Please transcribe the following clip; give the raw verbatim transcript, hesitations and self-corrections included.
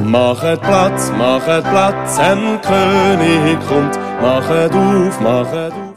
Machet Platz, machet Platz, ein König kommt, machet auf, machet auf.